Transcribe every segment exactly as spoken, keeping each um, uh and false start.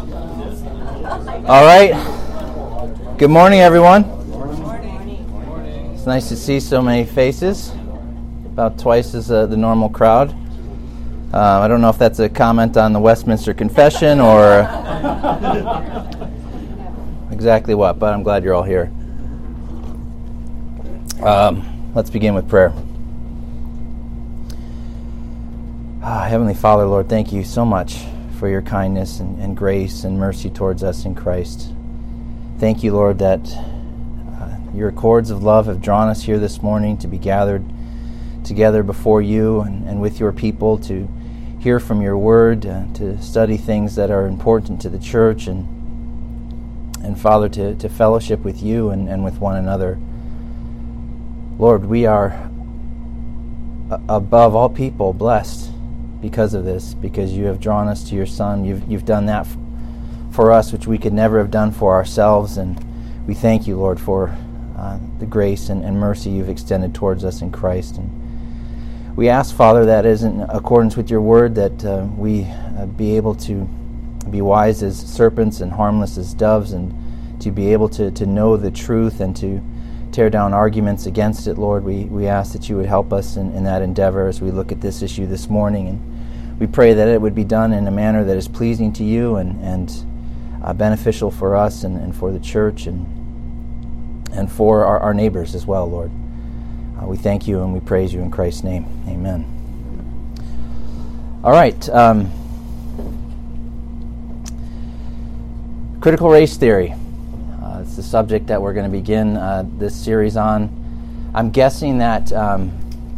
All right. Good morning, everyone. Good morning. It's nice to see so many faces, about twice as uh, the normal crowd. Uh, I don't know if that's a comment on the Westminster Confession or exactly what, but I'm glad you're all here. Um, let's begin with prayer. Ah, Heavenly Father, Lord, thank you so much for your kindness and, and grace and mercy towards us in Christ. Thank you, Lord, that uh, your cords of love have drawn us here this morning to be gathered together before you and, and with your people to hear from your word, uh, to study things that are important to the church, and and Father, to, to fellowship with you and, and with one another. Lord, we are a- above all people blessed because of this, because you have drawn us to your Son. You've you've done that f- for us, which we could never have done for ourselves, and we thank you, Lord, for uh, the grace and, and mercy you've extended towards us in Christ. And we ask, Father, that is in accordance with your word, that uh, we uh, be able to be wise as serpents and harmless as doves, and to be able to, to know the truth and to tear down arguments against it, Lord. We we ask that you would help us in, in that endeavor as we look at this issue this morning. And we pray that it would be done in a manner that is pleasing to you and, and uh, beneficial for us and, and for the church and and for our, our neighbors as well, Lord. Uh, we thank you and we praise you in Christ's name. Amen. All right. Um, critical race theory. Uh, it's the subject that we're going to begin uh, this series on. I'm guessing that um,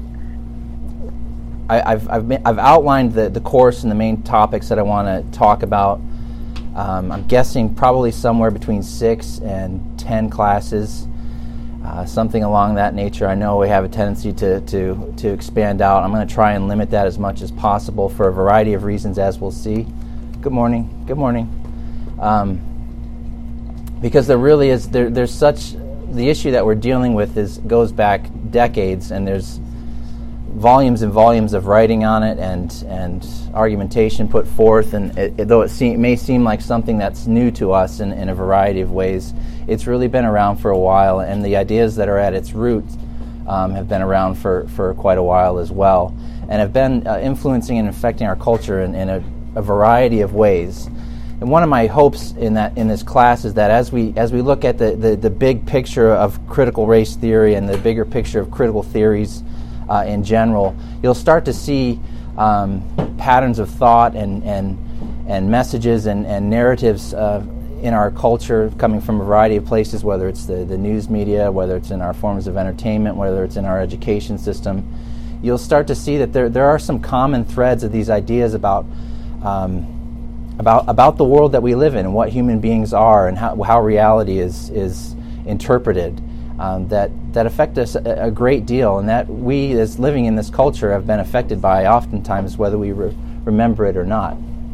I, I've I've, been, I've outlined the, the course and the main topics that I want to talk about. Um, I'm guessing probably somewhere between six and ten classes, uh, something along that nature. I know we have a tendency to to to expand out. I'm going to try and limit that as much as possible for a variety of reasons, as we'll see. Good morning. Good morning. Um, Because there really is, there, there's such, the issue that we're dealing with is goes back decades, and there's volumes and volumes of writing on it and and argumentation put forth, and it, it, though it seem, may seem like something that's new to us in, in a variety of ways, it's really been around for a while, and the ideas that are at its root um, have been around for, for quite a while as well, and have been uh, influencing and affecting our culture in, in a, a variety of ways. And one of my hopes in that in this class is that as we as we look at the, the, the big picture of critical race theory and the bigger picture of critical theories uh, in general, you'll start to see um, patterns of thought and and, and messages and, and narratives uh, in our culture coming from a variety of places, whether it's the, the news media, whether it's in our forms of entertainment, whether it's in our education system. You'll start to see that there there are some common threads of these ideas about um, About about the world that we live in and what human beings are and how how reality is is interpreted um, that that affect us a, a great deal, and that we as living in this culture have been affected by oftentimes whether we re- remember it or not.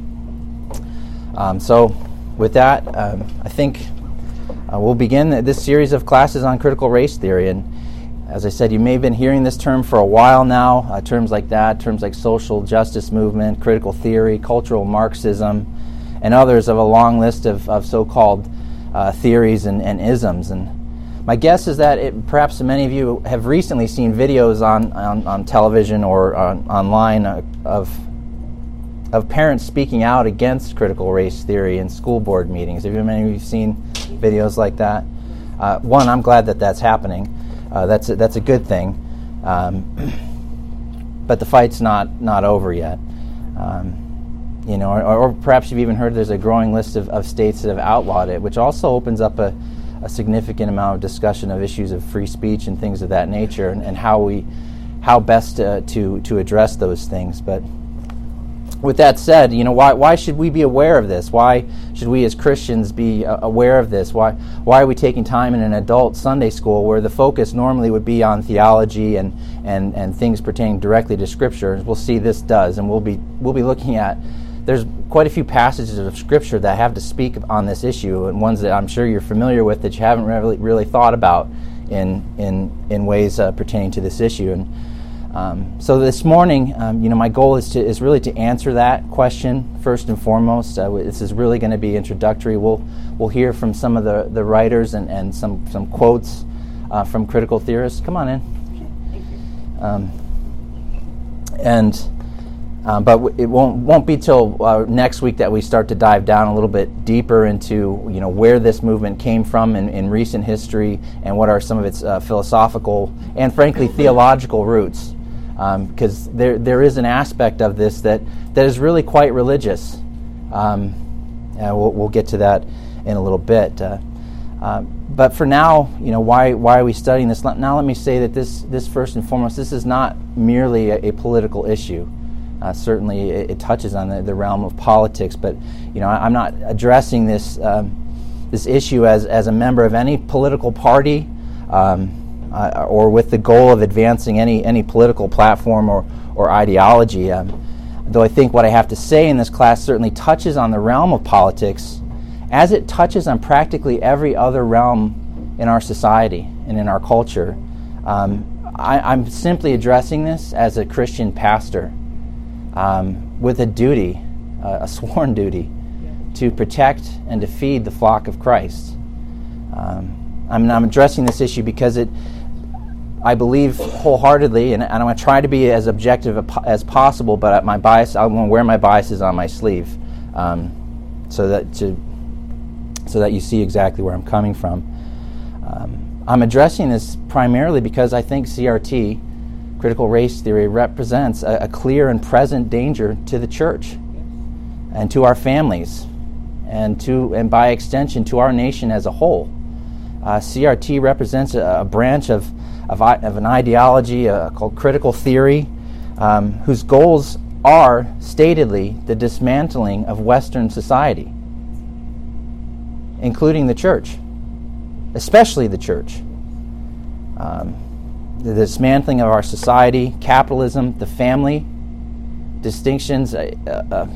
Um, so with that, um, I think uh, we'll begin this series of classes on critical race theory. And as I said, you may have been hearing this term for a while now, uh, terms like that, terms like social justice movement, critical theory, cultural Marxism, and others of a long list of, of so-called uh, theories and, and isms. And my guess is that it, perhaps many of you have recently seen videos on, on, on television or on, online uh, of of parents speaking out against critical race theory in school board meetings. Have you many of you seen videos like that? Uh, one, I'm glad that that's happening. Uh, that's a, that's a good thing, um, but the fight's not not over yet. Um, you know, or, or perhaps you've even heard there's a growing list of, of states that have outlawed it, which also opens up a, a significant amount of discussion of issues of free speech and things of that nature, and, and how we how best uh, to to address those things. But with that said, you know, why why should we be aware of this? Why should we as Christians be uh, aware of this? Why why are we taking time in an adult Sunday school where the focus normally would be on theology and and, and things pertaining directly to Scripture? We'll see this does, and we'll be we'll be looking at. There's quite a few passages of Scripture that have to speak on this issue, and ones that I'm sure you're familiar with that you haven't really really thought about in in in ways uh, pertaining to this issue. And Um, so this morning, um, you know, my goal is to is really to answer that question first and foremost. Uh, this is really going to be introductory. We'll we'll hear from some of the, the writers and, and some some quotes uh, from critical theorists. Come on in. Thank you. Um, and um, but w- it won't won't be till uh, next week that we start to dive down a little bit deeper into, you know, where this movement came from in, in recent history and what are some of its uh, philosophical and frankly theological roots. Because um, there there is an aspect of this that, that is really quite religious. Um, and we'll, we'll get to that in a little bit. Uh, uh, but for now, you know, why why are we studying this? Now let me say that this this first and foremost, this is not merely a, a political issue. Uh, certainly, it, it touches on the, the realm of politics, but you know, I, I'm not addressing this um, this issue as as a member of any political party. Um, Uh, or with the goal of advancing any any political platform or, or ideology. Um, though I think what I have to say in this class certainly touches on the realm of politics, as it touches on practically every other realm in our society and in our culture. Um, I, I'm simply addressing this as a Christian pastor um, with a duty, uh, a sworn duty, to protect and to feed the flock of Christ. Um, I'm, I'm addressing this issue because it I believe wholeheartedly, and, and I'm going to try to be as objective as possible, but my bias, I'm going to wear my biases on my sleeve, um, so that to, so that you see exactly where I'm coming from. Um, I'm addressing this primarily because I think C R T, critical race theory, represents a, a clear and present danger to the church, and to our families, and to and by extension to our nation as a whole. Uh, C R T represents a, a branch of Of, of an ideology uh, called critical theory, um, whose goals are, statedly, the dismantling of Western society, including the church, especially the church. Um, the dismantling of our society, capitalism, the family, distinctions, uh, uh,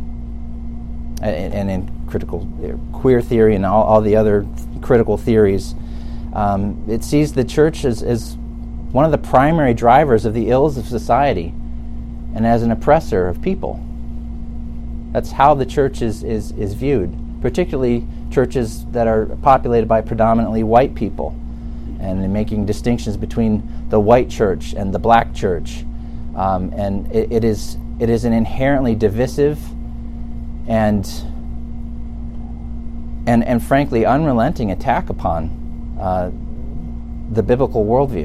and, and in critical uh, queer theory and all, all the other critical theories. Um, it sees the church as, as one of the primary drivers of the ills of society and as an oppressor of people. That's how the church is, is, is viewed, particularly churches that are populated by predominantly white people, and in making distinctions between the white church and the black church. Um, and it, it is it is an inherently divisive and and and frankly unrelenting attack upon Uh, the biblical worldview.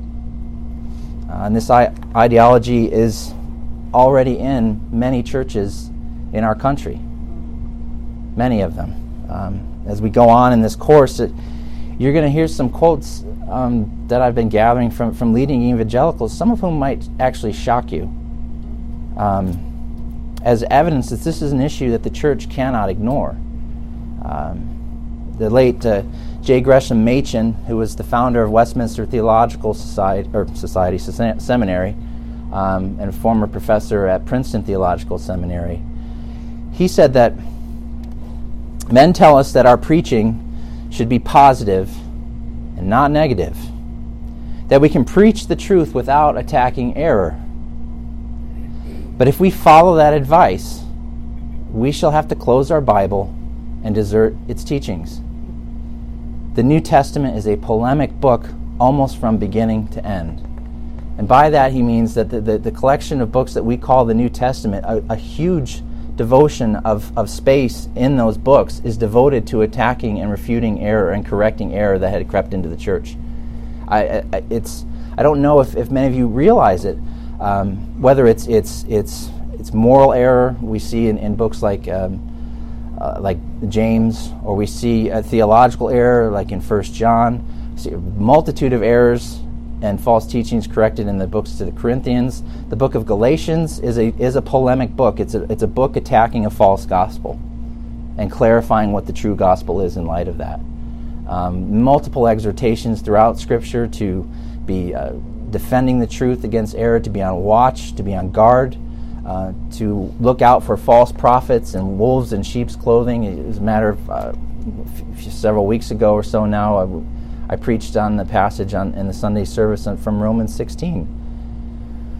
Uh, and this I- ideology is already in many churches in our country, many of them. Um, as we go on in this course, it, you're going to hear some quotes um, that I've been gathering from, from leading evangelicals, some of whom might actually shock you, um, as evidence that this is an issue that the church cannot ignore. Um, the late uh, J. Gresham Machen, who was the founder of Westminster Theological Society, or Society Seminary, um, and a former professor at Princeton Theological Seminary, he said that men tell us that our preaching should be positive and not negative, that we can preach the truth without attacking error. But if we follow that advice, we shall have to close our Bible and desert its teachings. The New Testament is a polemic book almost from beginning to end. And by that he means that the, the, the collection of books that we call the New Testament, a, a huge devotion of, of space in those books is devoted to attacking and refuting error and correcting error that had crept into the church. I, I, it's, I don't know if, if many of you realize it, um, whether it's, it's, it's, it's moral error we see in, in books like um, Uh, like James, or we see a theological error like in First John. We see a multitude of errors and false teachings corrected in the books to the Corinthians. The book of Galatians is a is a polemic book. It's a it's a book attacking a false gospel and clarifying what the true gospel is in light of that. Um, multiple exhortations throughout Scripture to be uh, defending the truth against error, to be on watch, to be on guard. Uh, to look out for false prophets and wolves in sheep's clothing. It was a matter of uh, f- several weeks ago or so now, I, I preached on the passage on, in the Sunday service on, from Romans sixteen.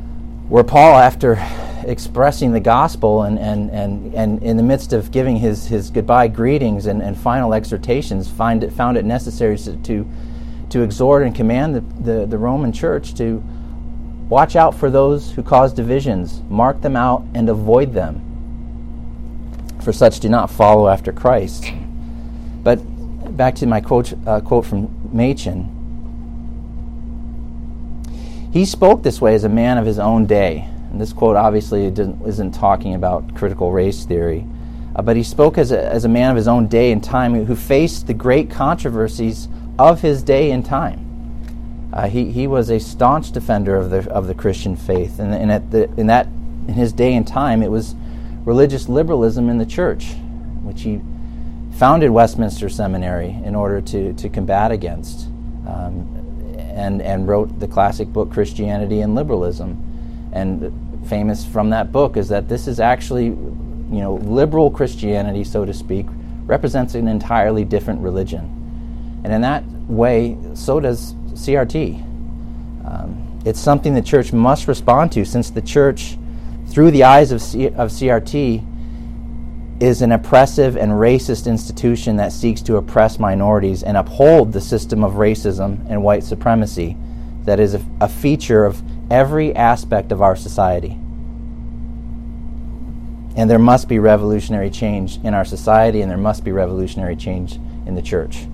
where Paul, after expressing the gospel and, and, and, and in the midst of giving his, his goodbye greetings and, and final exhortations, find it, found it necessary to, to, to exhort and command the, the, the Roman church to watch out for those who cause divisions, mark them out, and avoid them. For such do not follow after Christ. But back to my quote, uh, quote from Machen. He spoke this way as a man of his own day. And this quote obviously isn't talking about critical race theory. Uh, but he spoke as a, as a man of his own day and time who faced the great controversies of his day and time. Uh, he, he was a staunch defender of the of the Christian faith. And, and at the, in, that, in his day and time, it was religious liberalism in the church, which he founded Westminster Seminary in order to, to combat against, um, and, and wrote the classic book Christianity and Liberalism. And famous from that book is that this is actually, you know, liberal Christianity, so to speak, represents an entirely different religion. And in that way, so does C R T. Um, it's something the church must respond to, since the church, through the eyes of, C- of C R T, is an oppressive and racist institution that seeks to oppress minorities and uphold the system of racism and white supremacy that is a, a feature of every aspect of our society. And there must be revolutionary change in our society, and there must be revolutionary change in the church.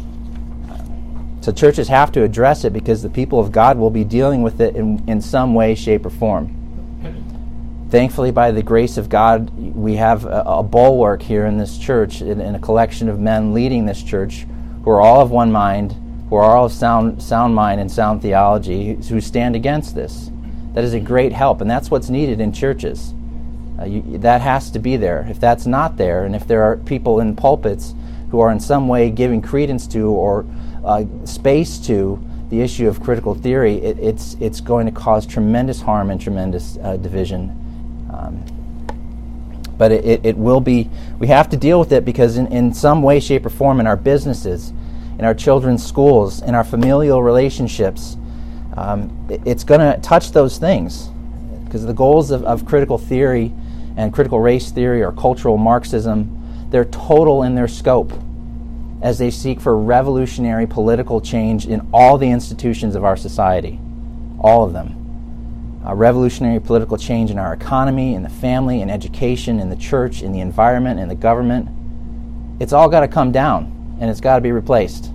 So churches have to address it, because the people of God will be dealing with it in, in some way, shape, or form. Thankfully, by the grace of God, we have a, a bulwark here in this church, in, in a collection of men leading this church who are all of one mind, who are all of sound, sound mind and sound theology, who stand against this. That is a great help, and that's what's needed in churches. Uh, you, that has to be there. If that's not there, and if there are people in pulpits who are in some way giving credence to or uh, space to the issue of critical theory, it, it's it's going to cause tremendous harm and tremendous uh, division. Um, but it, it, it will be, we have to deal with it, because in, in some way, shape, or form, in our businesses, in our children's schools, in our familial relationships, um, it, it's going to touch those things. Because the goals of, of critical theory and critical race theory or cultural Marxism, they're total in their scope, as they seek for revolutionary political change in all the institutions of our society, all of them. Uh, revolutionary political change in our economy, in the family, in education, in the church, in the environment, in the government. It's all got to come down, and it's got to be replaced.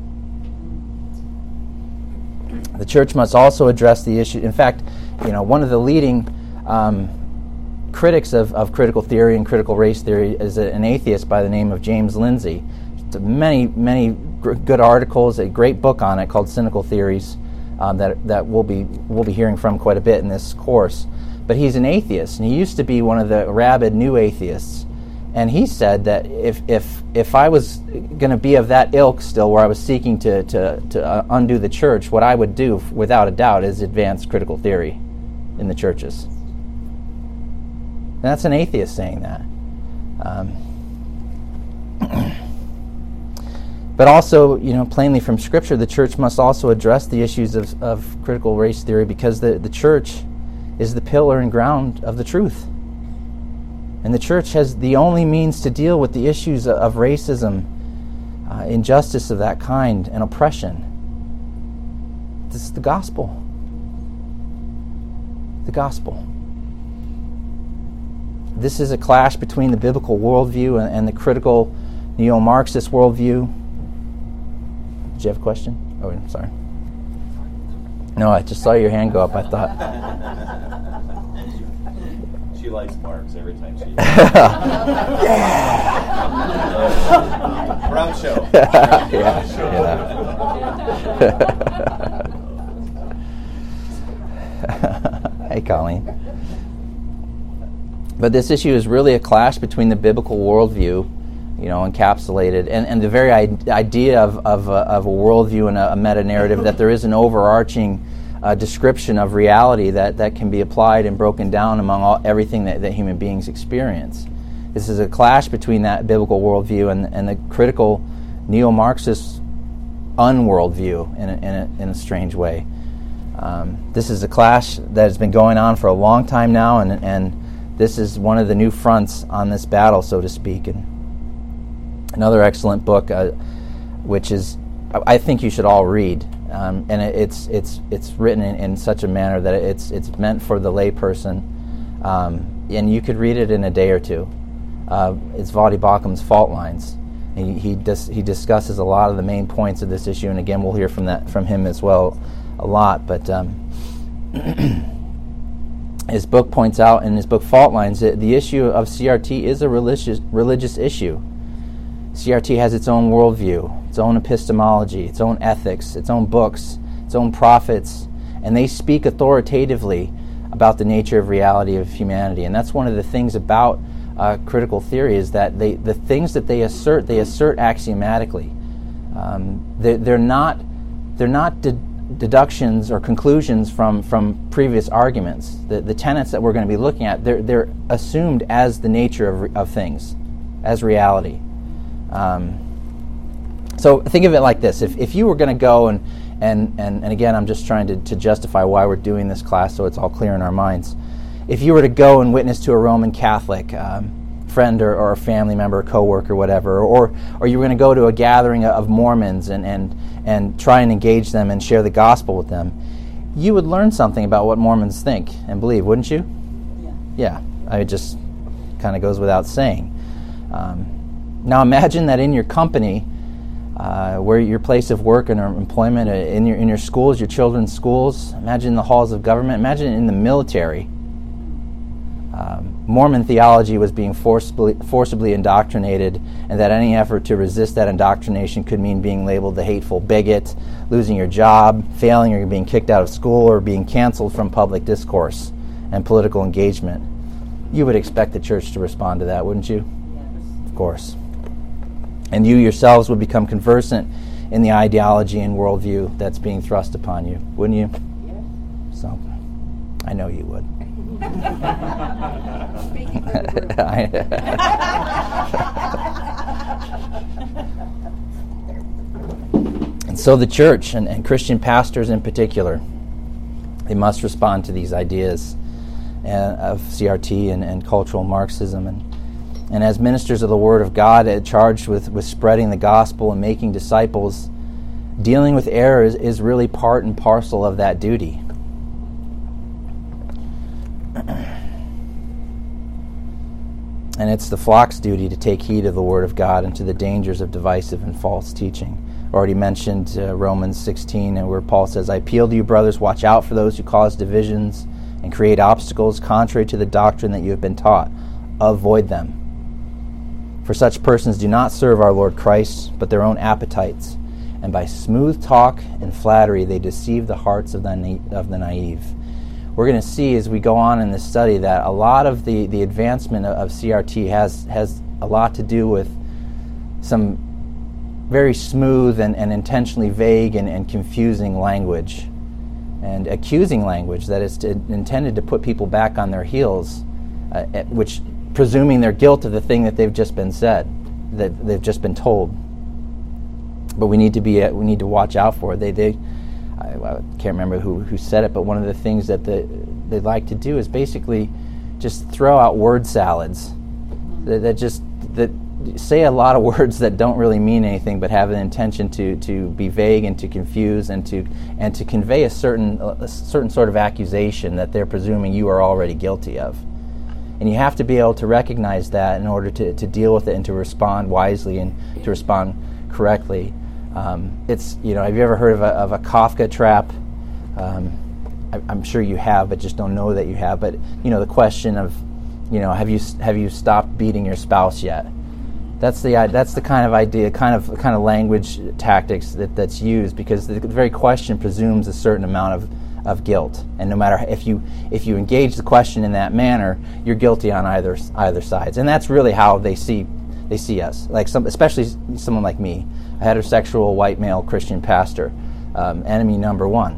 The church must also address the issue. In fact, you know, one of the leading um, critics of, of critical theory and critical race theory is a, an atheist by the name of James Lindsay. Many, many gr- good articles, a great book on it called Cynical Theories, um, that that we'll be we'll be hearing from quite a bit in this course. But he's an atheist, and he used to be one of the rabid new atheists. And he said that if if if I was going to be of that ilk still, where I was seeking to to to uh, undo the church, what I would do, without a doubt, is advance critical theory in the churches. And that's an atheist saying that. Um, But also, you know, plainly from Scripture, the church must also address the issues of, of critical race theory, because the, the church is the pillar and ground of the truth. And the church has the only means to deal with the issues of, of racism, uh, injustice of that kind, and oppression. This is the gospel. The gospel. This is a clash between the biblical worldview and, and the critical neo-Marxist worldview. Did you have a question? Oh, I'm sorry. No, I just saw your hand go up. I thought. She likes Marx every time she. Yeah. Brown show. Yeah. Yeah. Hey, Colleen. But this issue is really a clash between the biblical worldview, you know, encapsulated, and, and the very idea of of a, of a worldview and a, a meta-narrative, that there is an overarching uh, description of reality that, that can be applied and broken down among all, everything that, that human beings experience. This is a clash between that biblical worldview and, and the critical neo-Marxist unworldview in a, in, a, in a strange way. Um, this is a clash that has been going on for a long time now, and and this is one of the new fronts on this battle, so to speak. And another excellent book, uh, which is I think you should all read, um, and it, it's it's it's written in, in such a manner that it's it's meant for the layperson, um, and you could read it in a day or two. Uh, it's Voddie Baucham's Fault Lines. He he, dis- he discusses a lot of the main points of this issue, and again, we'll hear from that from him as well a lot. But um, his book points out in his book Fault Lines that the issue of C R T is a religious religious issue. C R T has its own worldview, its own epistemology, its own ethics, its own books, its own prophets, and they speak authoritatively about the nature of reality of humanity. And that's one of the things about uh, critical theory is that they the things that they assert, they assert axiomatically. Um, they, they're not they're not de- deductions or conclusions from, from previous arguments. The the tenets that we're going to be looking at, they're they're assumed as the nature of of things, as reality. Um, so think of it like this. If if you were going to go and, and, and, and again, I'm just trying to, to justify why we're doing this class so it's all clear in our minds. If you were to go and witness to a Roman Catholic um, friend or, or a family member, a coworker, whatever, or or you were going to go to a gathering of Mormons and, and, and try and engage them and share the gospel with them, you would learn something about what Mormons think and believe, wouldn't you? Yeah. Yeah. I mean, it just kind of goes without saying. Um, Now imagine that in your company, uh, where your place of work and employment, uh, in your in your schools, your children's schools, imagine the halls of government, imagine in the military, um, Mormon theology was being forcibly, forcibly indoctrinated, and that any effort to resist that indoctrination could mean being labeled the hateful bigot, losing your job, failing or being kicked out of school, or being canceled from public discourse and political engagement. You would expect the church to respond to that, wouldn't you? Yes. Of course. And you yourselves would become conversant in the ideology and worldview that's being thrust upon you, wouldn't you? Yes. So, I know you would. Speaking for the group. And so the church and, and Christian pastors in particular, they must respond to these ideas uh, of C R T and, and cultural Marxism. And And as ministers of the Word of God, uh, charged with, with spreading the gospel and making disciples, dealing with error is, is really part and parcel of that duty. And it's the flock's duty to take heed of the Word of God and to the dangers of divisive and false teaching. Already mentioned uh, Romans sixteen, and where Paul says, I appeal to you, brothers, watch out for those who cause divisions and create obstacles contrary to the doctrine that you have been taught. Avoid them. For such persons do not serve our Lord Christ, but their own appetites, and by smooth talk and flattery they deceive the hearts of the na- of the naive. We're going to see as we go on in this study that a lot of the, the advancement of, of C R T has has a lot to do with some very smooth and, and intentionally vague and, and confusing language, and accusing language that is to, intended to put people back on their heels, uh, which presuming their guilt of the thing that they've just been said, that they've just been told. But we need to be we need to watch out for it. They they I, I can't remember who, who said it, but one of the things that the, they like to do is basically just throw out word salads that, that just that say a lot of words that don't really mean anything, but have an intention to, to be vague and to confuse and to and to convey a certain a certain sort of accusation that they're presuming you are already guilty of. And you have to be able to recognize that in order to, to deal with it and to respond wisely and to respond correctly. Um, it's you know, have you ever heard of a, of a Kafka trap? Um, I, I'm sure you have, but just don't know that you have. But you know, the question of, you know, have you have you stopped beating your spouse yet? That's the that's the kind of idea, kind of kind of language tactics that, that's used, because the very question presumes a certain amount of. of guilt, and no matter if you if you engage the question in that manner, you're guilty on either either sides, and that's really how they see they see us. Like some, especially someone like me, a heterosexual white male Christian pastor, um, enemy number one.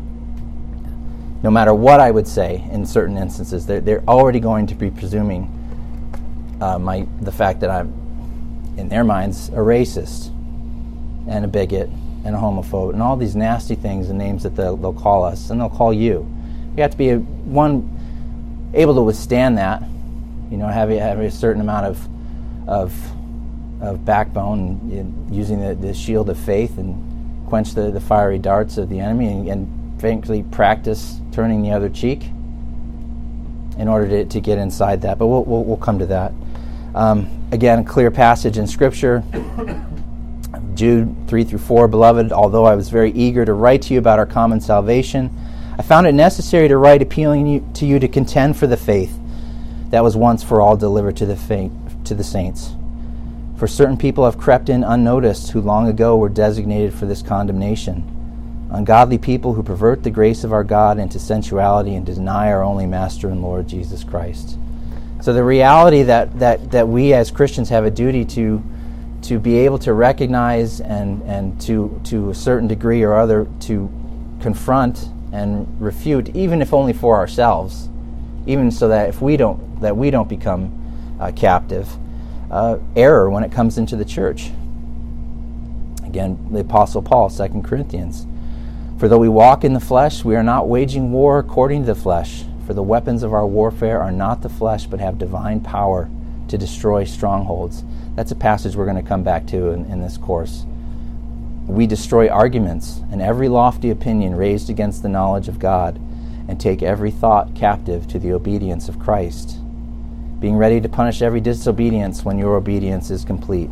No matter what I would say in certain instances, they're they're already going to be presuming uh, my the fact that I'm, in their minds, a racist and a bigot and a homophobe and all these nasty things and names that they'll, they'll call us, and they'll call you. You have to be, a, one, able to withstand that, you know, have a, have a certain amount of of, of backbone, and using the, the shield of faith and quench the, the fiery darts of the enemy, and, and frankly practice turning the other cheek in order to, to get inside that. But we'll, we'll, we'll come to that. Um, again, a clear passage in Scripture. Jude three through four, Beloved, although I was very eager to write to you about our common salvation, I found it necessary to write appealing you, to you to contend for the faith that was once for all delivered to the faint, to the saints. For certain people have crept in unnoticed, who long ago were designated for this condemnation. Ungodly people who pervert the grace of our God into sensuality and deny our only Master and Lord Jesus Christ. So the reality that, that, that we as Christians have a duty to to be able to recognize and, and to to a certain degree or other to confront and refute, even if only for ourselves, even so that if we don't that we don't become uh, captive, uh, error when it comes into the church. Again, the Apostle Paul, Second Corinthians. For though we walk in the flesh, we are not waging war according to the flesh. For the weapons of our warfare are not the flesh, but have divine power to destroy strongholds. That's a passage we're going to come back to in, in this course. We destroy arguments and every lofty opinion raised against the knowledge of God, and take every thought captive to the obedience of Christ, being ready to punish every disobedience when your obedience is complete.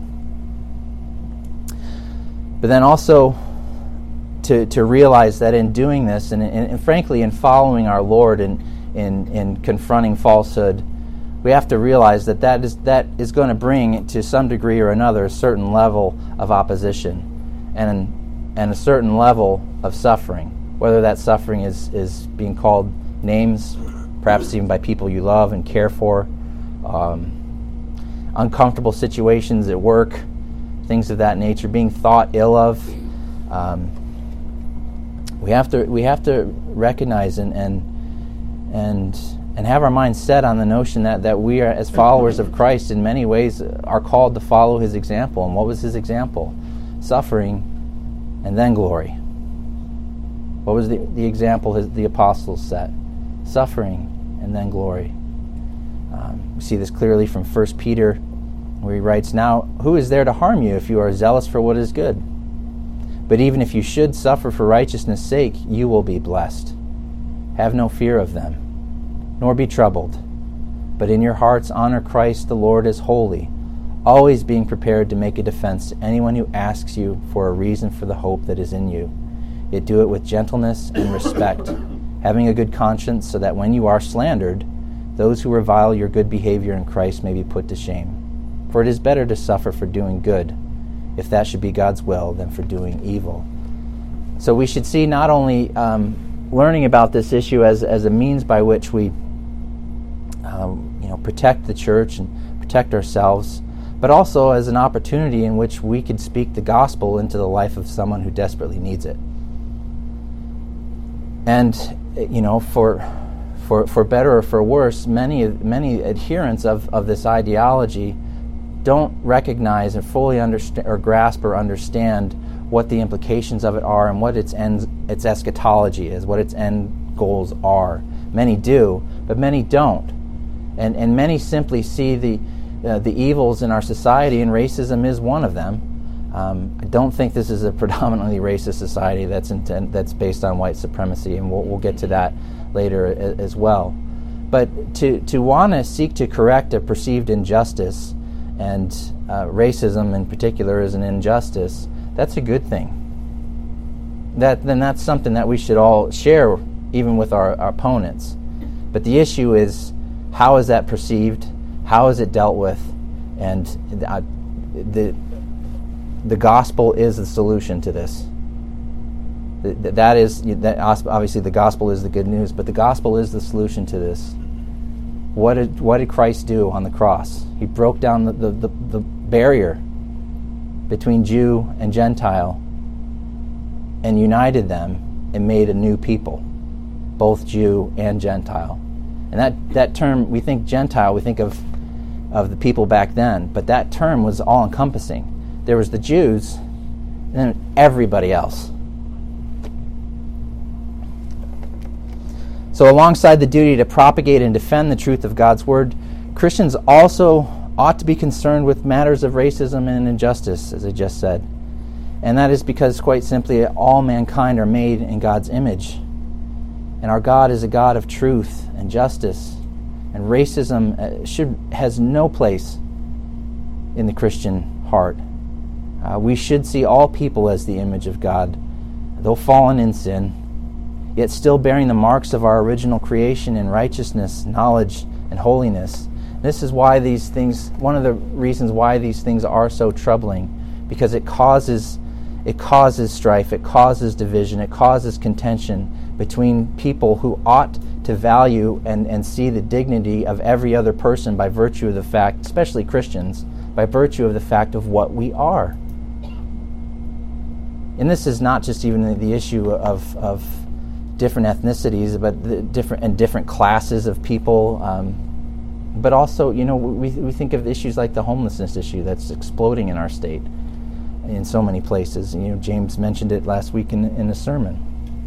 But then also to, to realize that in doing this, and, and, and frankly in following our Lord and in, in confronting falsehood, we have to realize that that is, that is going to bring, to some degree or another, a certain level of opposition and, and a certain level of suffering. Whether that suffering is, is being called names, perhaps even by people you love and care for, um, uncomfortable situations at work, things of that nature, being thought ill of. Um, we have to we have to recognize and and and and have our minds set on the notion that, that we are, as followers of Christ, in many ways are called to follow His example. And what was His example? Suffering and then glory. What was the, the example his, the apostles set? Suffering and then glory. Um, we see this clearly from First Peter, where he writes, Now, who is there to harm you if you are zealous for what is good? But even if you should suffer for righteousness' sake, you will be blessed. Have no fear of them, nor be troubled. But in your hearts honor Christ the Lord as holy, always being prepared to make a defense to anyone who asks you for a reason for the hope that is in you. Yet do it with gentleness and respect, having a good conscience, so that when you are slandered, those who revile your good behavior in Christ may be put to shame. For it is better to suffer for doing good, if that should be God's will, than for doing evil. So we should see not only um, learning about this issue as, as a means by which we um, you know, protect the church and protect ourselves, but also as an opportunity in which we could speak the gospel into the life of someone who desperately needs it. And, you know, for for for better or for worse, many many adherents of, of this ideology don't recognize and fully understand or grasp or understand what the implications of it are and what its ends, its eschatology is, what its end goals are. Many do, but many don't, and and many simply see the uh, the evils in our society, and racism is one of them. Um, I don't think this is a predominantly racist society that's intent, that's based on white supremacy, and we'll, we'll get to that later a, as well. But to, to want to seek to correct a perceived injustice, and uh, racism in particular is an injustice, that's a good thing. That then that's something that we should all share, even with our, our opponents. But the issue is, how is that perceived? How is it dealt with? And uh, the The gospel is the solution to this. That is, that obviously the gospel is the good news, but the gospel is the solution to this. What did what did Christ do on the cross? He broke down the, the, the, the barrier between Jew and Gentile and united them and made a new people, both Jew and Gentile. And that, that term, we think Gentile, we think of, of the people back then, but that term was all-encompassing. There was the Jews, than everybody else. So alongside the duty to propagate and defend the truth of God's Word, Christians also ought to be concerned with matters of racism and injustice, as I just said. And that is because, quite simply, all mankind are made in God's image. And our God is a God of truth and justice. And racism should has no place in the Christian heart. Uh, we should see all people as the image of God, though fallen in sin, yet still bearing the marks of our original creation in righteousness, knowledge, and holiness. This is why these things, one of the reasons why these things are so troubling, because it causes it causes strife, it causes division, it causes contention between people who ought to value and, and see the dignity of every other person by virtue of the fact, especially Christians, by virtue of the fact of what we are. And this is not just even the, the issue of, of different ethnicities, but the different and different classes of people. Um, but also, you know, we we think of issues like the homelessness issue that's exploding in our state in so many places. You know, James mentioned it last week in in a sermon.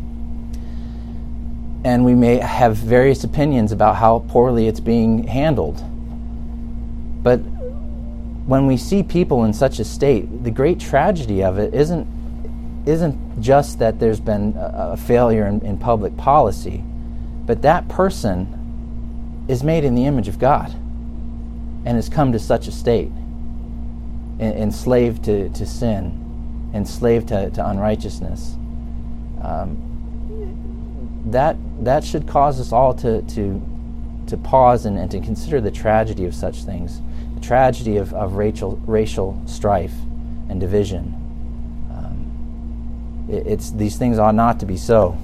And we may have various opinions about how poorly it's being handled. But when we see people in such a state, the great tragedy of it isn't isn't just that there's been a, a failure in, in public policy, but that person is made in the image of God and has come to such a state, en- enslaved to, to sin, enslaved to, to unrighteousness. Um, that that should cause us all to to, to pause and, and to consider the tragedy of such things, the tragedy of, of racial, racial strife and division. Um, it, it's these things ought not to be so.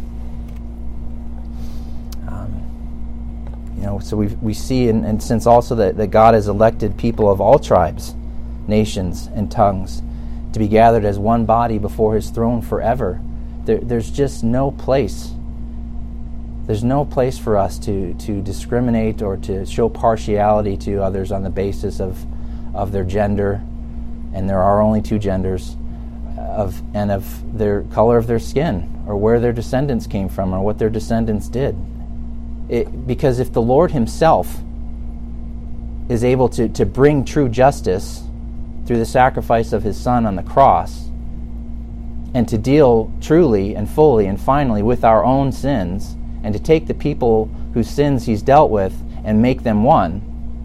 You know, so we we see, and, and since also that, that God has elected people of all tribes, nations, and tongues to be gathered as one body before His throne forever, there, there's just no place. There's no place for us to, to discriminate or to show partiality to others on the basis of of their gender, and there are only two genders, of and of their color of their skin, or where their descendants came from, or what their descendants did. It, because if the Lord Himself is able to, to bring true justice through the sacrifice of His Son on the cross, and to deal truly and fully and finally with our own sins, and to take the people whose sins He's dealt with and make them one,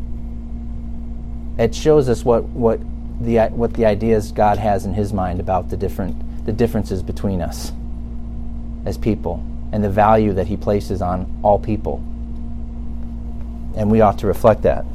it shows us what, what the what the ideas God has in His mind about the different the differences between us as people, and the value that He places on all people. And we ought to reflect that.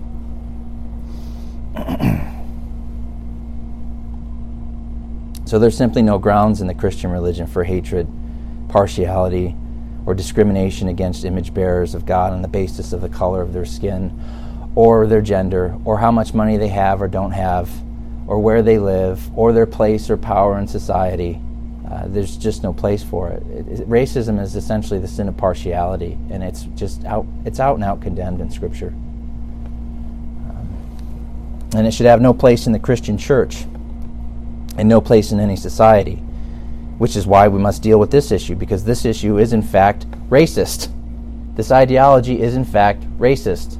So there's simply no grounds in the Christian religion for hatred, partiality, or discrimination against image bearers of God on the basis of the color of their skin, or their gender, or how much money they have or don't have, or where they live, or their place or power in society. Uh, there's just no place for it. It, it. Racism is essentially the sin of partiality, and it's just out. It's out and out condemned in Scripture, um, and it should have no place in the Christian church, and no place in any society. Which is why we must deal with this issue, because this issue is in fact racist. This ideology is in fact racist,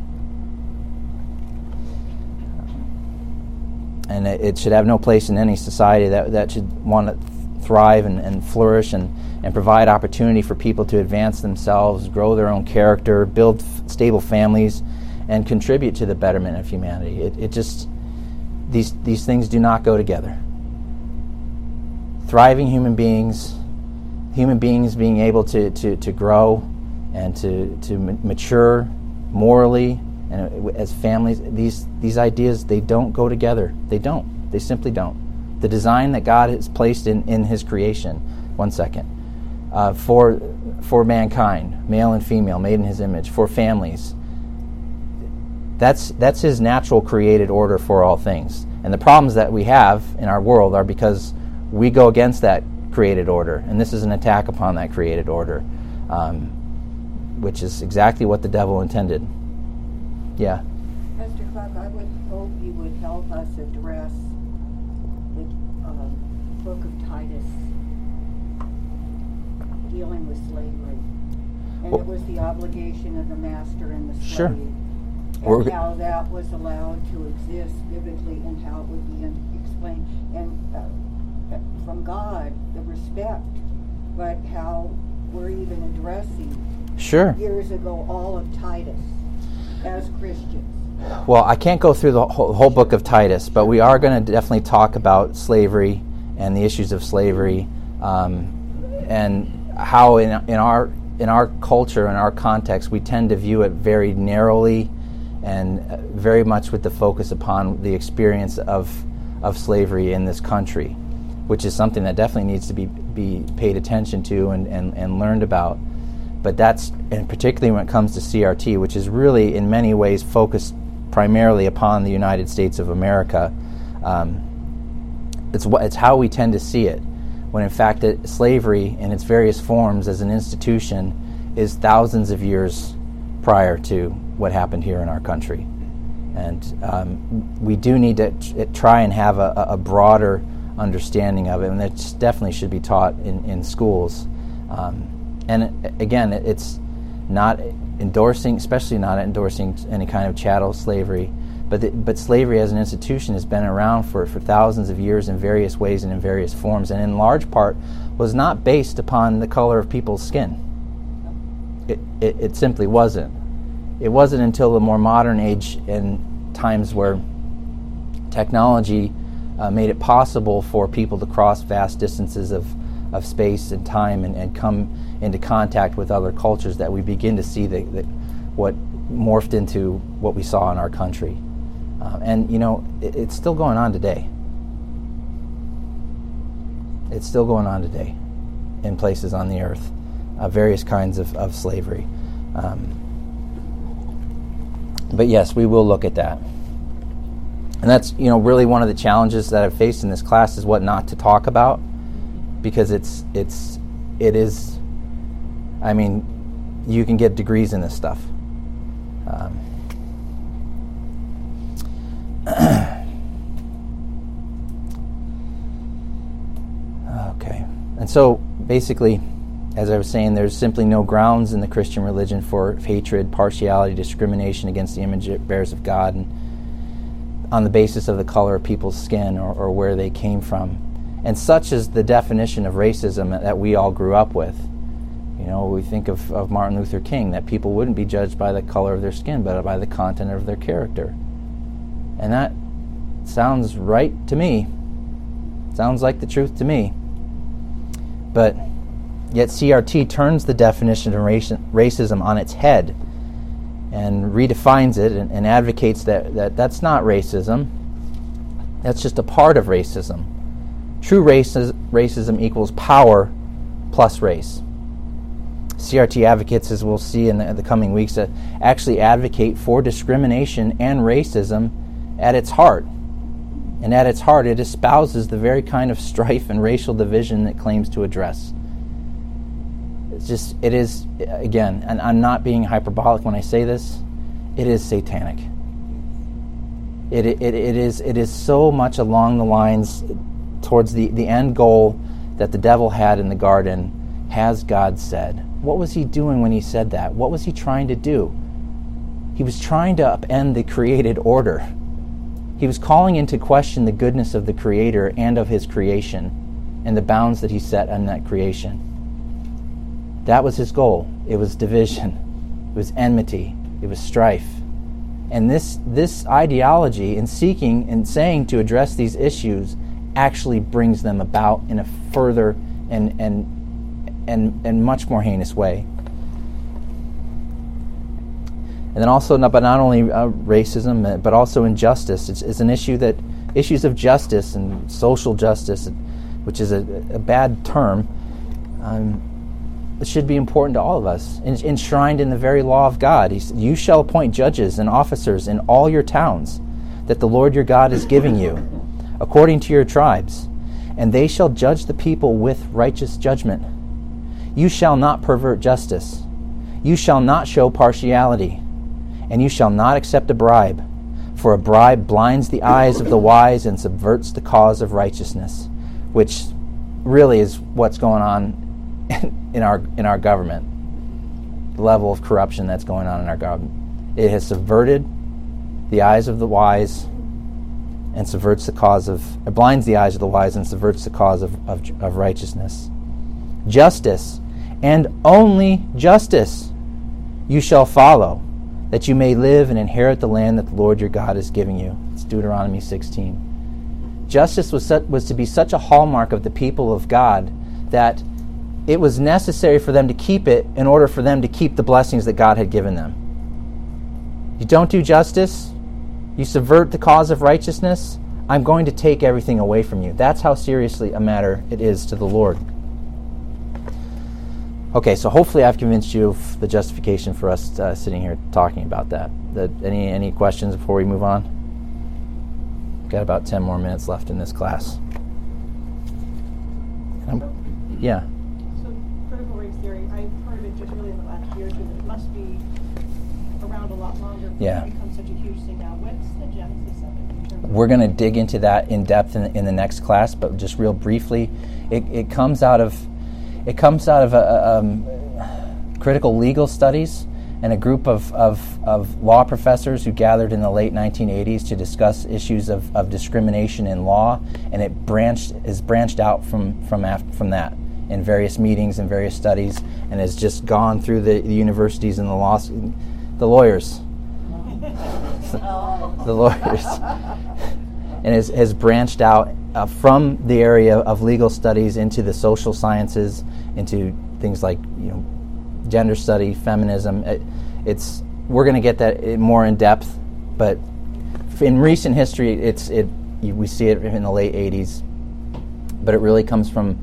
and it, it should have no place in any society that that should want to thrive and, and flourish and, and provide opportunity for people to advance themselves, grow their own character, build f- stable families, and contribute to the betterment of humanity. It, it just, these these things do not go together. Thriving human beings, human beings being able to, to, to grow and to, to m- mature morally and as families, these these ideas, they don't go together. They don't. They simply don't. The design that God has placed in, in His creation, one second, uh, for for mankind, male and female, made in His image, for families. That's that's His natural created order for all things. And the problems that we have in our world are because we go against that created order, and this is an attack upon that created order, um, which is exactly what the devil intended. Yeah. Pastor Clark, I would hope you would help us address the um, book of Titus dealing with slavery. And Well- it was the obligation of the master and the slave. Sure. And We're- how that was allowed to exist vividly and how it would be un- explained. And uh, uh, from God, the respect, but how we're even addressing Sure. years ago all of Titus as Christians. Well, I can't go through the whole, whole book of Titus, but we are going to definitely talk about slavery and the issues of slavery, um, and how in in our in our culture, in our context, we tend to view it very narrowly and uh, very much with the focus upon the experience of of slavery in this country, which is something that definitely needs to be be paid attention to and, and, and learned about. But that's, and particularly when it comes to C R T, which is really in many ways focused primarily upon the United States of America, um, it's what it's how we tend to see it, when in fact it, slavery in its various forms as an institution is thousands of years prior to what happened here in our country. And um, we do need to t- try and have a, a broader understanding of it, and that definitely should be taught in, in schools. Um, and it, again, it, it's not endorsing, especially not endorsing any kind of chattel slavery, but the, but slavery as an institution has been around for, for thousands of years in various ways and in various forms, and in large part was not based upon the color of people's skin. It, it, it simply wasn't. It wasn't until the more modern age and times where technology uh, made it possible for people to cross vast distances of, of space and time and, and come into contact with other cultures that we begin to see the, the, what morphed into what we saw in our country. Um, and, you know, it, it's still going on today. It's still going on today in places on the earth, uh, various kinds of, of slavery. Um, but yes, we will look at that. And that's, you know, really one of the challenges that I've faced in this class is what not to talk about, because it's, it's, it is, I mean, you can get degrees in this stuff. Um, okay. And so, basically, as I was saying, there's simply no grounds in the Christian religion for hatred, partiality, discrimination against the image bearers of God, and on the basis of the color of people's skin or, or where they came from. And such is the definition of racism that we all grew up with. You know, we think of, of Martin Luther King, that people wouldn't be judged by the color of their skin, but by the content of their character. And that sounds right to me. Sounds like the truth to me. But yet C R T turns the definition of raci- racism on its head and redefines it and, and advocates that, that that's not racism. That's just a part of racism. True racis- racism equals power plus race. C R T advocates, as we'll see in the, the coming weeks, uh, actually advocate for discrimination and racism at its heart. And at its heart, it espouses the very kind of strife and racial division it claims to address. It's just, it is, again, and I'm not being hyperbolic when I say this, it is satanic. It, it, it, is, it is so much along the lines towards the, the end goal that the devil had in the garden. Has God said? What was he doing when he said that? What was he trying to do? He was trying to upend the created order. He was calling into question the goodness of the Creator and of his creation and the bounds that he set on that creation. That was his goal. It was division. It was enmity. It was strife. And this this ideology, in seeking and saying to address these issues, actually brings them about in a further and and and, and much more heinous way. And then also, but not only uh, racism, but also injustice. It's, it's an issue that issues of justice and social justice, which is a, a bad term, um, it should be important to all of us, enshrined in the very law of God. He said, "You shall appoint judges and officers in all your towns that the Lord your God is giving you, according to your tribes, and they shall judge the people with righteous judgment. You shall not pervert justice. You shall not show partiality, and you shall not accept a bribe, for a bribe blinds the eyes of the wise and subverts the cause of righteousness," which really is what's going on in, in our in our government. The level of corruption that's going on in our government. It has subverted the eyes of the wise and subverts the cause of, it blinds the eyes of the wise and subverts the cause of, of, of righteousness. Justice, and only justice, you shall follow, that you may live and inherit the land that the Lord your God is giving you. It's Deuteronomy sixteen. Justice was, such, was to be such a hallmark of the people of God that it was necessary for them to keep it in order for them to keep the blessings that God had given them. You don't do justice, you subvert the cause of righteousness, I'm going to take everything away from you. That's how seriously a matter it is to the Lord. Okay, so hopefully I've convinced you of the justification for us uh, sitting here talking about that. that. Any any questions before we move on? Got about ten more minutes left in this class. Um, yeah. So critical race theory, I've heard it just really in the last year or two, but it must be around a lot longer. Yeah. It's become such a huge thing now. What's the genesis of it? In terms of We're going to dig into that in depth in, in the next class, but just real briefly, it, it comes out of it comes out of a, um, critical legal studies and a group of, of, of law professors who gathered in the late nineteen eighties to discuss issues of, of discrimination in law, and it branched is branched out from from after, from that in various meetings and various studies, and has just gone through the, the universities and the law the lawyers the lawyers and has, has branched out uh, from the area of legal studies into the social sciences, into things like, you know, gender study, feminism. It, it's we're going to get that more in depth, but in recent history, it's it we see it in the late eighties, but it really comes from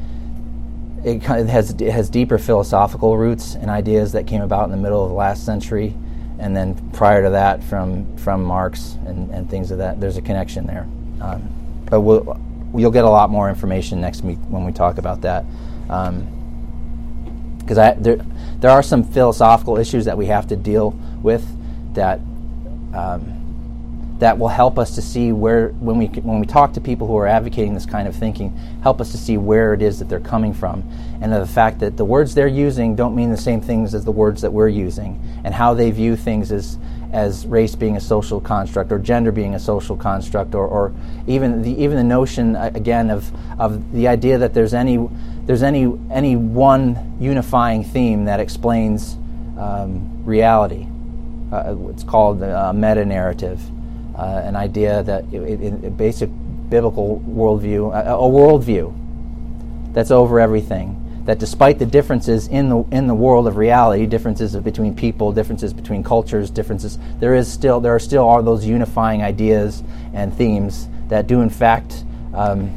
it has it has deeper philosophical roots and ideas that came about in the middle of the last century, and then prior to that from from Marx and, and things of that. There's a connection there, um, but we'll you'll get a lot more information next week when we talk about that. Um, Because I there there are some philosophical issues that we have to deal with that um, that will help us to see where when we when we talk to people who are advocating this kind of thinking, help us to see where it is that they're coming from, and the fact that the words they're using don't mean the same things as the words that we're using, and how they view things as as race being a social construct or gender being a social construct, or, or even the even the notion uh, again of of the idea that there's any there's any any one unifying theme that explains um, reality. Uh, it's called a meta-narrative, uh, an idea that in a basic biblical worldview, a, a worldview that's over everything. That despite the differences in the in the world of reality, differences between people, differences between cultures, differences, there is still there are still all those unifying ideas and themes that do in fact um,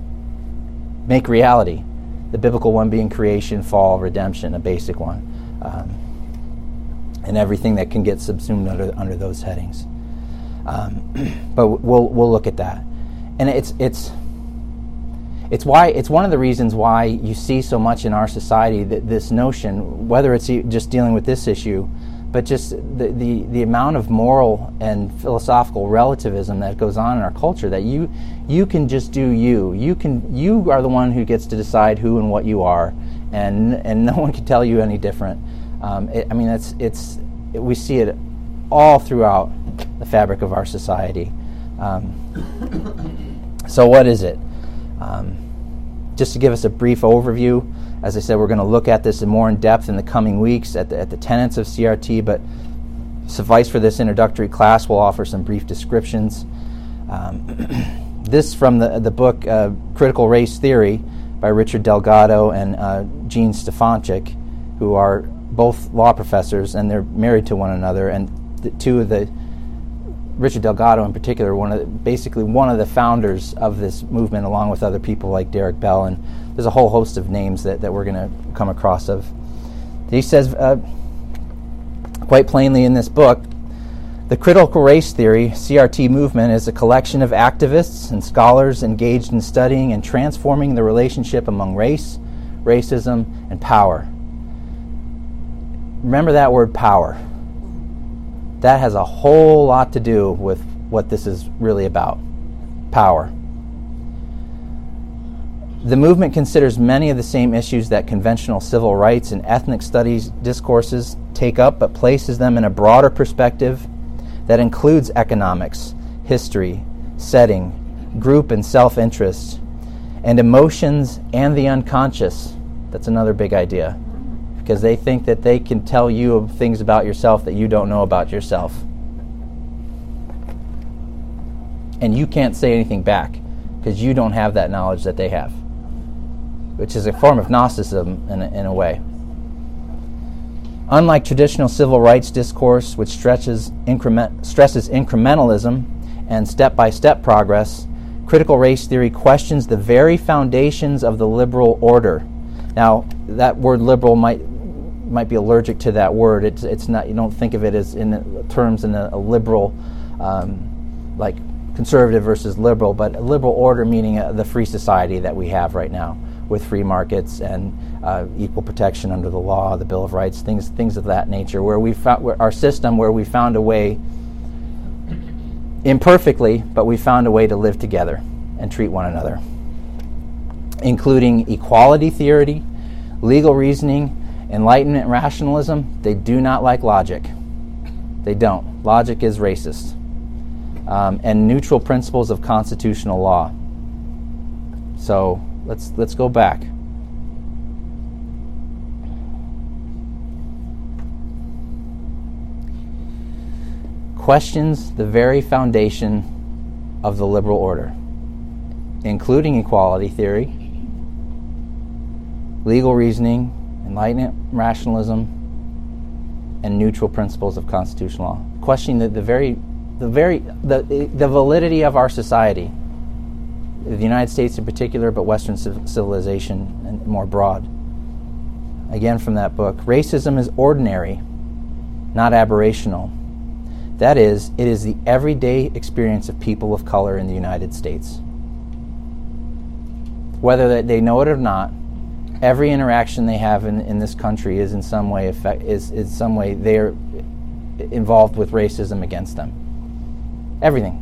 make reality. The biblical one being creation, fall, redemption, a basic one, um, and everything that can get subsumed under under those headings. Um, but we'll we'll look at that, and it's it's. It's why it's one of the reasons why you see so much in our society that this notion, whether it's just dealing with this issue, but just the, the, the amount of moral and philosophical relativism that goes on in our culture, that you you can just do you. You can you are the one who gets to decide who and what you are, and and no one can tell you any different. Um, it, I mean, it's it's it, we see it all throughout the fabric of our society. Um, so what is it? Um, just to give us a brief overview, as I said, we're going to look at this in more in depth in the coming weeks at the, at the tenets of C R T, but suffice for this introductory class, we'll offer some brief descriptions. Um, this from the, the book uh, Critical Race Theory by Richard Delgado and uh, Gene Stefanchik, who are both law professors, and they're married to one another, and the, two of the Richard Delgado in particular, one of the, basically one of the founders of this movement, along with other people like Derek Bell, and there's a whole host of names that, that we're going to come across of. He says uh, quite plainly in this book, the critical race theory, C R T movement, is a collection of activists and scholars engaged in studying and transforming the relationship among race, racism, and power. Remember that word power. That has a whole lot to do with what this is really about. Power. The movement considers many of the same issues that conventional civil rights and ethnic studies discourses take up, but places them in a broader perspective that includes economics, history, setting, group and self-interest, and emotions and the unconscious. That's another big idea, because they think that they can tell you things about yourself that you don't know about yourself. And you can't say anything back, because you don't have that knowledge that they have, which is a form of Gnosticism in a, in a way. Unlike traditional civil rights discourse, which stretches increment, stresses incrementalism and step-by-step progress, critical race theory questions the very foundations of the liberal order. Now, that word liberal might might be allergic to that word. It's it's not. You don't think of it as in terms in a, a liberal, um, like conservative versus liberal, but a liberal order meaning uh, the free society that we have right now, with free markets and uh, equal protection under the law, the Bill of Rights, things things of that nature, where we found where our system, where we found a way, imperfectly, but we found a way to live together and treat one another, including equality theory, legal reasoning, enlightenment rationalism. They do not like logic. They don't. Logic is racist. Um, and neutral principles of constitutional law. So let's let's go back. Questions the very foundation of the liberal order, including equality theory, legal reasoning, enlightenment rationalism, and neutral principles of constitutional law. Questioning the, the very the very the the validity of our society, the United States in particular, but Western civilization and more broad. Again, from that book, racism is ordinary, not aberrational. That is, it is the everyday experience of people of color in the United States. Whether they know it or not, every interaction they have in, in this country is in some way effect, is in some way they're involved with racism against them. Everything.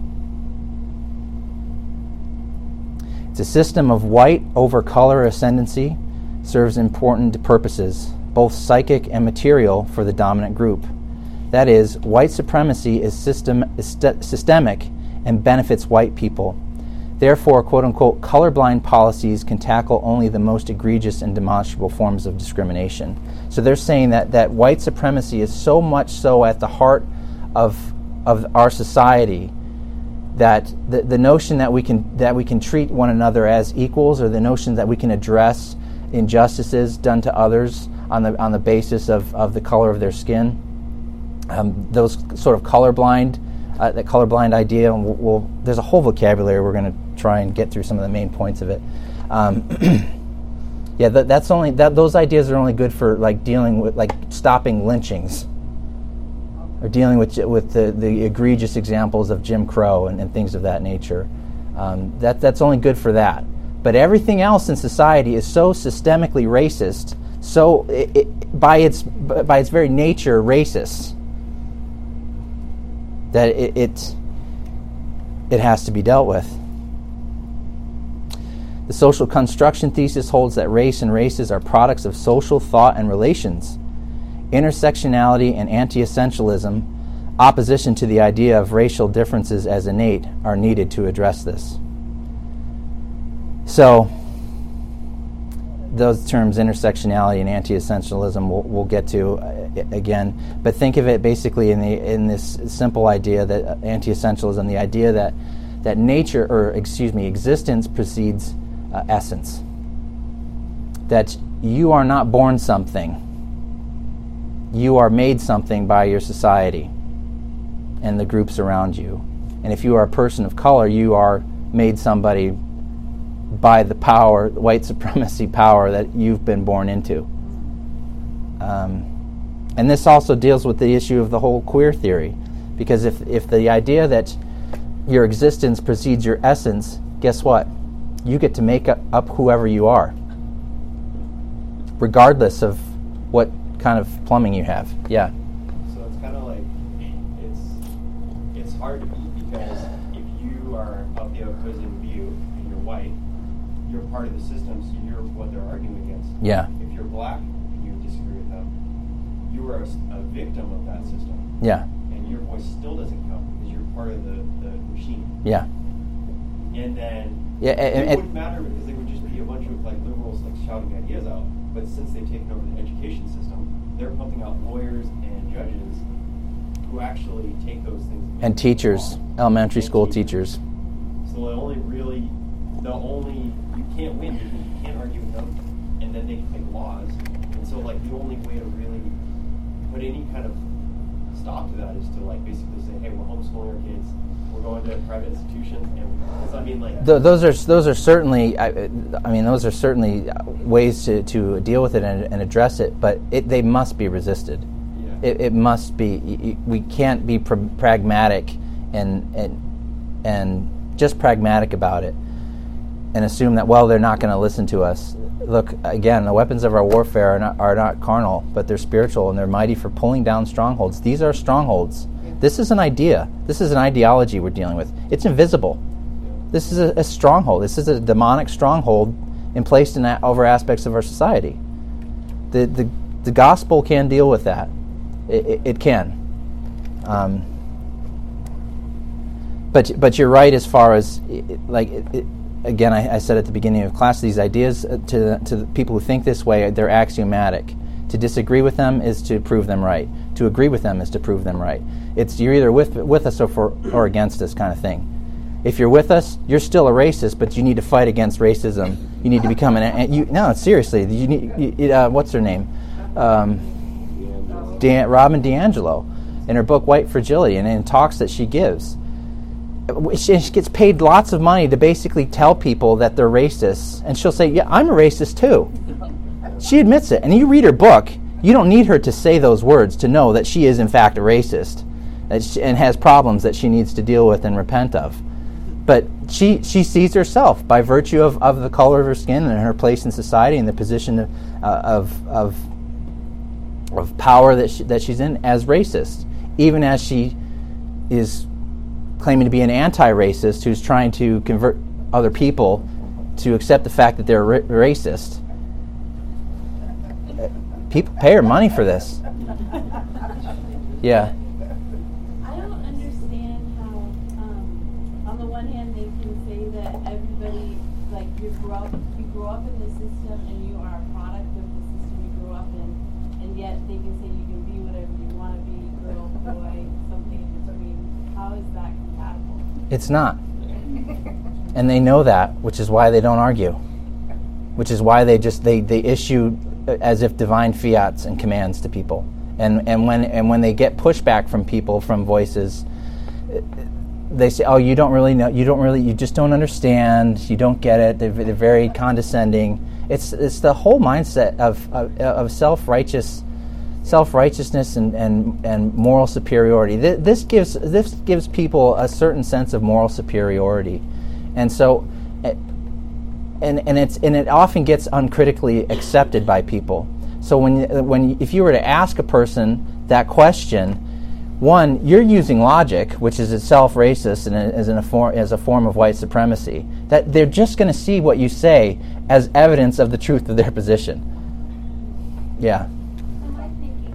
It's a system of white over color ascendancy, serves important purposes, both psychic and material, for the dominant group. That is, white supremacy is, system, is st- systemic and benefits white people. Therefore, quote-unquote, colorblind policies can tackle only the most egregious and demonstrable forms of discrimination. So they're saying that, that white supremacy is so much so at the heart of, of our society that the, the notion that we can that we can treat one another as equals, or the notion that we can address injustices done to others on the on the basis of, of the color of their skin, um, those sort of colorblind, uh, that colorblind idea, and we'll, we'll, there's a whole vocabulary. We're going to try and get through some of the main points of it. Um, yeah, that, that's only that those ideas are only good for like dealing with like stopping lynchings, or dealing with with the, the egregious examples of Jim Crow and, and things of that nature. Um, that that's only good for that. But everything else in society is so systemically racist, so it, it, by its by its very nature racist, that it, it it has to be dealt with. The social construction thesis holds that race and races are products of social thought and relations. Intersectionality and anti-essentialism, opposition to the idea of racial differences as innate, are needed to address this. So, those terms, intersectionality and anti-essentialism, we'll, we'll get to uh, again. But think of it basically in the in this simple idea that uh, anti-essentialism, the idea that that nature, or excuse me, existence precedes uh, essence. That you are not born something. You are made something by your society and the groups around you. And if you are a person of color, you are made somebody by the power, the white supremacy power that you've been born into. Um, and this also deals with the issue of the whole queer theory. Because if, if the idea that your existence precedes your essence, guess what? You get to make up, up whoever you are, regardless of what kind of plumbing you have. Yeah. So it's kind of like it's it's hard to beat, because if you are of the opposing view and you're white, you're you're part of the system, so you're what they're arguing against. Yeah. If you're black and you disagree with them, you are a, a victim of that system. Yeah. And your voice still doesn't count because you're part of the, the machine. Yeah. And then Yeah, it and, wouldn't matter because they would just be a bunch of like liberals like shouting ideas out. But since they've taken over the education system, they're pumping out lawyers and judges who actually take those things and teachers, elementary and school teachers. teachers. So the only really, the only, you can't win because you can't argue with them, and then they can make laws. And so like the only way to really put any kind of stop to that is to like basically say, hey, we're homeschooling our kids, we're going to private institutions, and so I mean like Th- those are those are certainly, I, I mean, those are certainly ways to, to deal with it and, and address it, but it, they must be resisted. yeah. It, it must be. y- y- We can't be pr- pragmatic and and and just pragmatic about it, and assume that well they're not going to listen to us. Look, again, the weapons of our warfare are not are not carnal, but they're spiritual, and they're mighty for pulling down strongholds. These are strongholds. This is an idea. This is an ideology we're dealing with. It's invisible. This is a, a stronghold. This is a demonic stronghold and placed in a- over aspects of our society. The the the gospel can deal with that. It, it, it can. Um, but but you're right as far as it, like it, it, again I, I said at the beginning of class, these ideas uh, to to the people who think this way, they're axiomatic. To disagree with them is to prove them right. To agree with them is to prove them right. It's you're either with with us or for or against us kind of thing. If you're with us, you're still a racist, but you need to fight against racism. You need to become an and you no seriously. You need you, uh, what's her name, um, Dan, Robin DiAngelo, in her book White Fragility, and in talks that she gives. She, she gets paid lots of money to basically tell people that they're racists, and she'll say, "Yeah, I'm a racist too." She admits it, and you read her book. You don't need her to say those words to know that she is in fact a racist, that she, and has problems that she needs to deal with and repent of. But she she sees herself by virtue of, of the color of her skin and her place in society and the position of uh, of, of of power that she, that she's in as racist, even as she is claiming to be an anti-racist who's trying to convert other people to accept the fact that they're ra- racist. People pay her money for this. Yeah. I don't understand how, um, on the one hand, they can say that everybody, like, you grew up, you grew up in the system and you are a product of the system you grew up in, and yet they can say you can be whatever you want to be, girl, boy, something in between. How is that compatible? It's not. And they know that, which is why they don't argue. Which is why they just they, they issue as if divine fiats and commands to people. And and when and when they get pushback from people, from voices, they say, "Oh, you don't really know. You don't really. You just don't understand. You don't get it." They're, they're very condescending. It's it's the whole mindset of of, of self-righteous, self-righteousness and, and, and moral superiority. Th- this gives this gives people a certain sense of moral superiority, and so. And and it's and it often gets uncritically accepted by people. So when when if you were to ask a person that question, one, you're using logic, which is itself racist and as in a form as a form of white supremacy. That they're just going to see what you say as evidence of the truth of their position. Yeah. Am I thinking,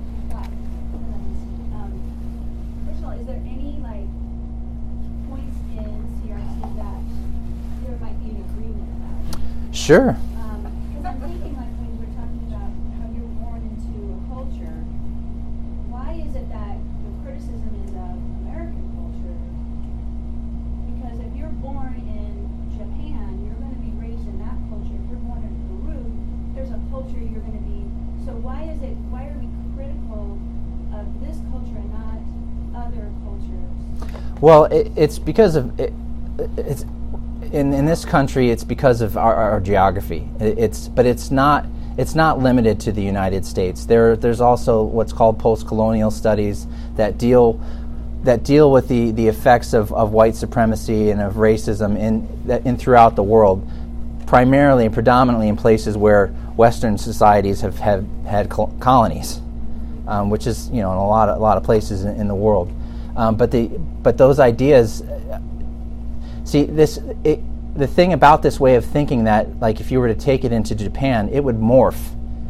um, first of all, is there any like points in C R T that there might be an agreement about? Sure. Because I'm thinking, like, when we're talking about how you're born into a culture, why is it that the criticism is of American culture? Because if you're born in Japan, you're going to be raised in that culture. If you're born in Peru, there's a culture you're going to be. So why is it? Why are we critical of this culture and not other cultures? Well, it, it's because of it, it's. In, in this country, it's because of our, our geography. It, it's but it's not it's not limited to the United States. There there's also what's called post-colonial studies that deal that deal with the, the effects of, of white supremacy and of racism in that in throughout the world, primarily and predominantly in places where Western societies have, have had col- colonies, um, which is you know in a lot of, a lot of places in, in the world. Um, but the but those ideas. See, this it, the thing about this way of thinking that, like, if you were to take it into Japan, it would morph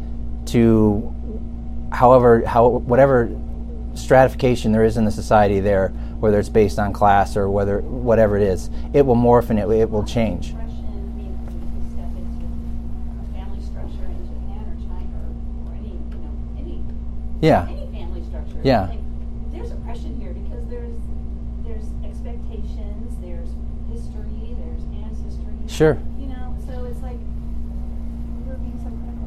to however, how whatever stratification there is in the society there, whether it's based on class or whether whatever it is, it will morph and it, it will change. Depression, I mean, you can step into a family structure in Japan or China or, or any, you know, any, Yeah. any family structure. Yeah. Like, there's oppression here because there's there's expectations, there's history, there's ancestry. Sure. You know, so it's like we're being some kind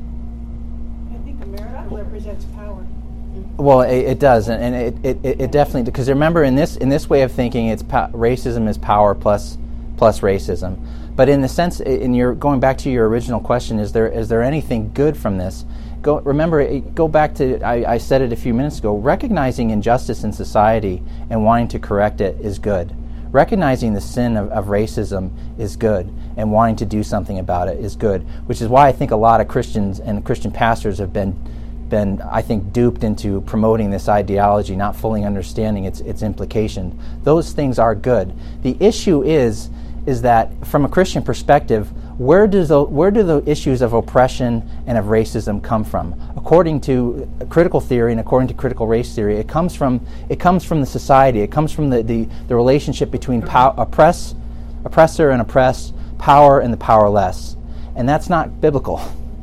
of I think America represents power. Well, it, it does, and, and it, it, it definitely, because remember, in this in this way of thinking, it's po- racism is power plus plus racism. But in the sense, in your going back to your original question, is there is there anything good from this? Go remember, go back to I, I said it a few minutes ago. Recognizing injustice in society and wanting to correct it is good. Recognizing the sin of, of racism is good, and wanting to do something about it is good. Which is why I think a lot of Christians and Christian pastors have been. been, I think, duped into promoting this ideology, not fully understanding its its implication. Those things are good. The issue is is that from a Christian perspective, where does the, where do the issues of oppression and of racism come from? According to critical theory and according to critical race theory, it comes from it comes from the society. It comes from the the, the relationship between pow- oppress, oppressor and oppressed, power and the powerless, and that's not biblical.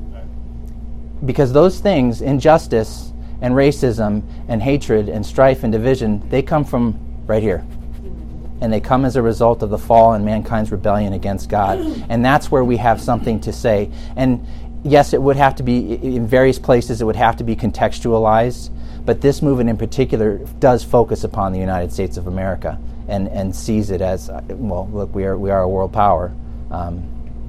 Because those things, injustice and racism and hatred and strife and division, they come from right here. And they come as a result of the fall and mankind's rebellion against God. And that's where we have something to say. And yes, it would have to be, in various places, it would have to be contextualized. But this movement in particular does focus upon the United States of America and, and sees it as, well, look, we are we are a world power. Um,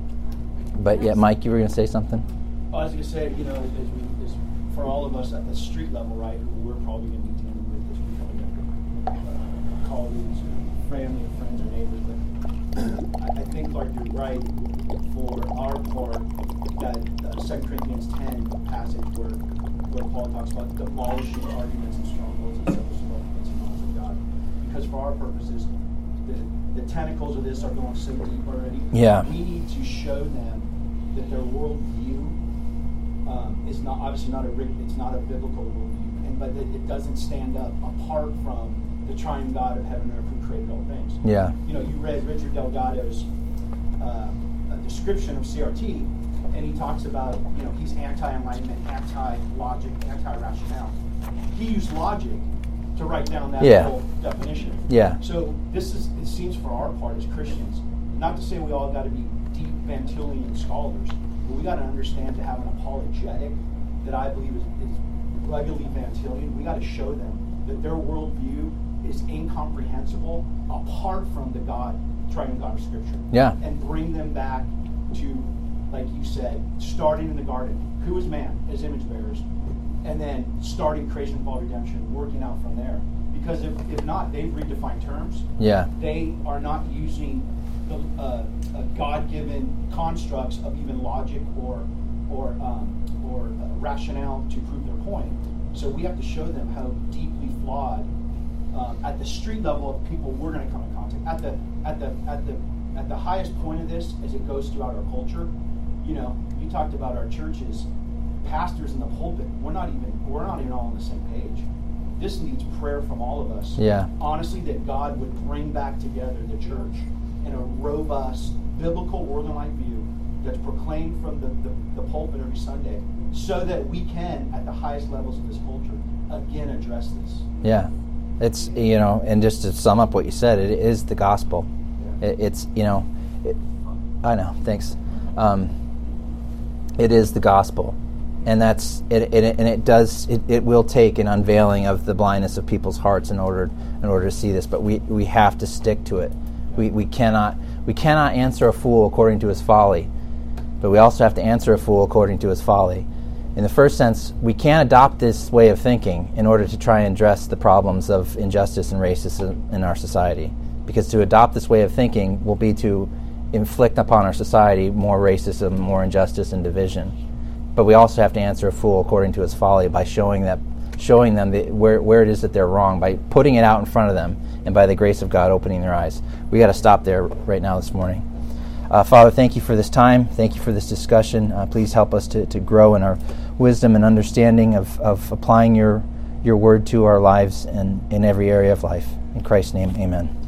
but yeah, Mike, you were going to say something? Well, I was going to say, you know, as we, as for all of us at the street level, right, who we're probably going to be dealing with as we come to uh, colleagues, or family, or friends, or neighbors. But I, I think, like, you're right for our part, that uh, Second Corinthians ten passage where, where Paul talks about demolishing arguments and strongholds and self-support against the knowledge of God. Because for our purposes, the, the tentacles of this are going so deep already. Yeah. We need to show them that their worldview Um, is not obviously not a it's not a biblical worldview, and but it, it doesn't stand up apart from the triune God of heaven and earth who created all things. Yeah. You know, you read Richard Delgado's uh, a description of C R T, and he talks about, you know, he's anti-enlightenment, anti-logic, anti-rationale. He used logic to write down that Yeah. whole definition. Yeah. So this is it seems for our part as Christians, not to say we all got to be deep Van Tillian scholars. But we got to understand to have an apologetic that I believe is, is regularly Van Tillian. We got to show them that their worldview is incomprehensible apart from the God, triune God of Scripture. Yeah. And bring them back to, like you said, starting in the garden. Who is man? His image bearers. And then starting creation, fall, redemption, working out from there. Because if, if not, they've redefined terms. Yeah. They are not using the uh, uh, God-given constructs of even logic or or um, or uh, rationale to prove their point. So we have to show them how deeply flawed, um, at the street level of people we're going to come in contact. At the at the at the at the highest point of this, as it goes throughout our culture, you know, you talked about our churches, pastors in the pulpit. We're not even we're not even all on the same page. This needs prayer from all of us. Yeah. Honestly, that God would bring back together the church in a robust, biblical, worldly view that's proclaimed from the, the, the pulpit every Sunday, so that we can, at the highest levels of this culture, again address this. Yeah. It's, you know, and just to sum up what you said, it is the gospel. Yeah. It, it's, you know, it, I know, thanks. Um, it is the gospel. And that's it, it, and it does. It, it will take an unveiling of the blindness of people's hearts in order in order to see this. But we, we have to stick to it. We we cannot we cannot answer a fool according to his folly, but we also have to answer a fool according to his folly. In the first sense, we can't adopt this way of thinking in order to try and address the problems of injustice and racism in our society. Because to adopt this way of thinking will be to inflict upon our society more racism, more injustice, and division. But we also have to answer a fool according to his folly by showing that, showing them the, where where it is that they're wrong, by putting it out in front of them, and by the grace of God opening their eyes. We got to stop there right now this morning. Uh, Father, thank you for this time. Thank you for this discussion. Uh, please help us to, to grow in our wisdom and understanding of, of applying your, your word to our lives and in every area of life. In Christ's name, amen.